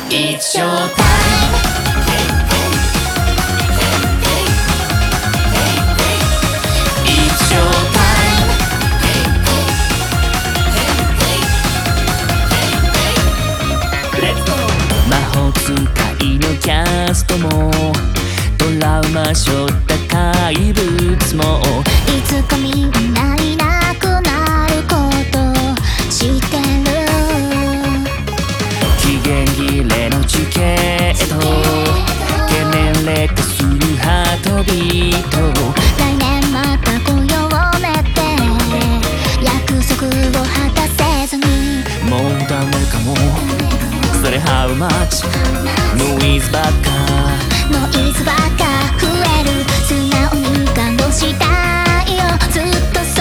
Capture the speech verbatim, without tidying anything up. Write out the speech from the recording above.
It's your time. It's your time. 魔法使いのキャストもトラウマ背負った怪物もいつかみんないなくなること知ってる。 期限切れのチケット懸念劣化するハートビート来年また来ようねって約束を果たせずにもうダメかもそれ How much? ノイズばっかノイズばっか増える素直に感動したいよずっと